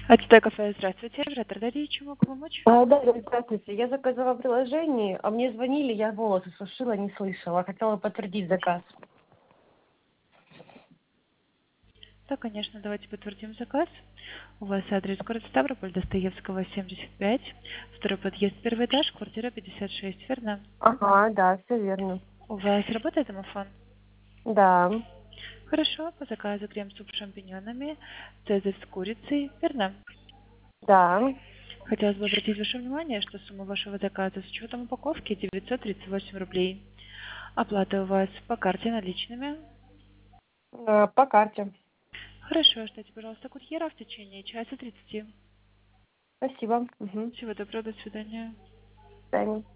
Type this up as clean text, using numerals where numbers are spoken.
АТТ кафе, здравствуйте. Оператор Дарья, чем могу помочь? Да, здравствуйте. Я заказала приложение, а мне звонили, я волосы сушила, не слышала. Хотела подтвердить заказ. Да, конечно, давайте подтвердим заказ. У вас адрес город Ставрополь, Достоевского, 75. Второй подъезд, первый этаж, квартира 56, верно? Ага, да, все верно. У вас работает домофон? Да, Хорошо, по заказу крем-суп с шампиньонами, цезарь с курицей, верно? да. Хотелось бы обратить ваше внимание, что сумма вашего заказа с учетом упаковки 938 рублей. Оплата у вас по карте наличными. По карте. Хорошо, ждите, пожалуйста, курьера в течение часа 30. Спасибо. Угу. Всего доброго, до свидания. До свидания.